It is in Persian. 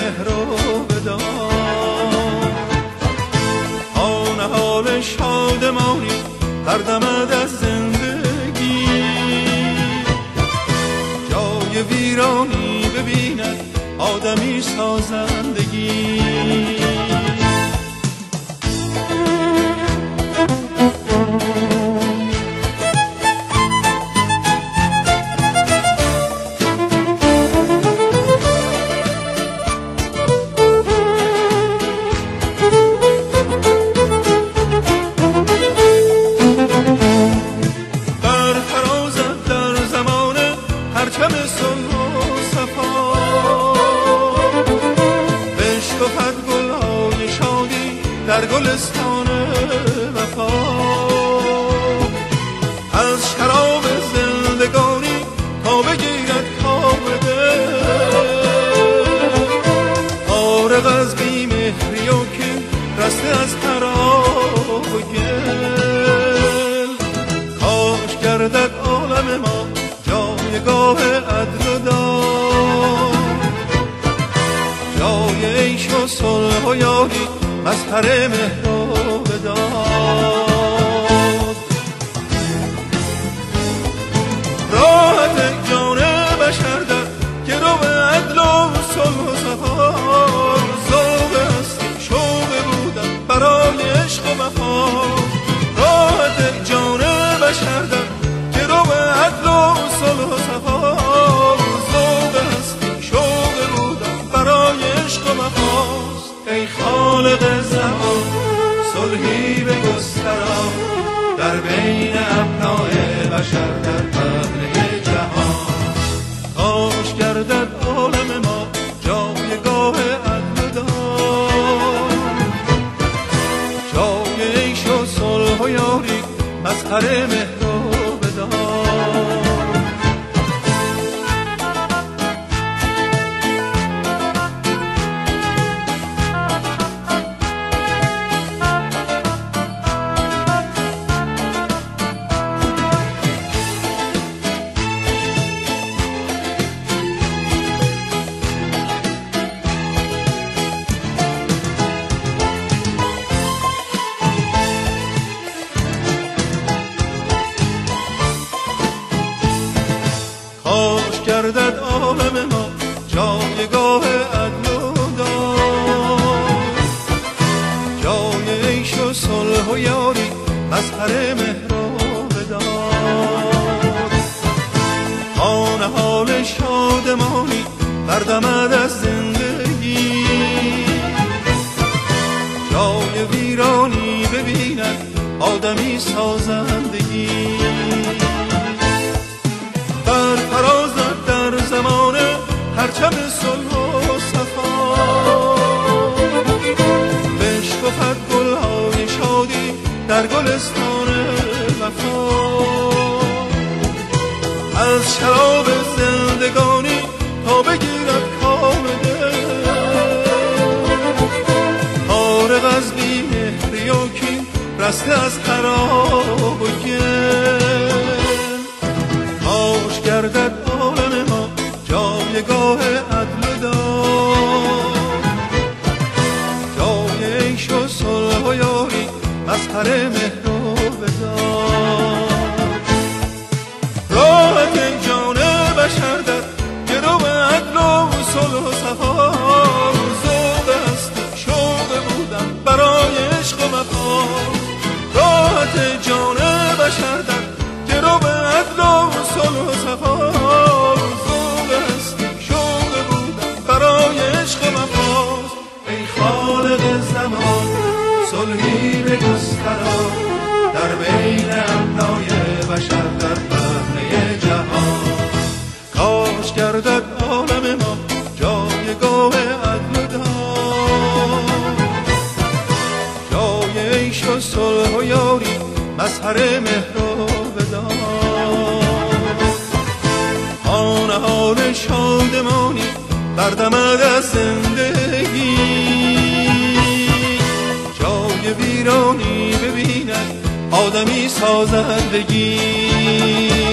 مهر رو بدار. آن حال شادمانی بردمد از زندگی، جای ویرانی ببیند آدمی سازندگی. در گلستان وفا از شراب زندگانی تا بگیرد کام دل، فارغ از بی‌مهری و کین رسته از خراب و گل. کاش گردد عالم ما جایگاه عدل و داد، جای عیش و صلح و یاری مظهر مهر و وداد. راحت جان بشر در گرو عدل و صلح و صفا، ذوق هستی شوق بودن برای عشق و وفا. راحت جان بشر در گرو عدل و صلح و صفا، ذوق هستی شوق بودن برای عشق و وفا. ای خالق زمان صلحی بگسترا در بین ابناء بشر در پهنه جهان. کاش گردد عالم ما جایگاه عدل داد، جای عیش و صلح و یاری مظهر مهر و وداد. کاش گردد عالم ما جایگاه عدل و داد، جای عیش و صلح و یاری مظهر مهر و وداد. آن حال شادمانی بردمد از زندگی، جای ویرانی ببیند آدمی سازندگی. بر فرازد در زمان پرچم صلح و صفا، بشکفد گلهای شادی در گلستان وفا. از شراب زندگانی تا بگیرد کام دل، فارغ از بی‌مهری و کین رسته از خراب و گل. کاش گردد عالم ما جایگاه عدل داد، جای عیش و صلح و یاری مظهر مهر و وداد. راحت جان بشر در گرو عدل و صلح و صفا، ذوق هستی شوق بودن برای عشق و وفا. راحت جان بشر در گرو عدل و صلح و صفا، ذوق هستی شوق بودن برای عشق و وفا. ای خالق زمان صلحی بگسترا در بین ابنای بشر در پهنه جهان. کاش گردد عالم ما جایگاه عدل داد، جای عیش و صلح و یاری مظهر مهر و وداد. آن حال شادمانی بردمد از زندگی، ویرانی ببیند آدمی سازندگی.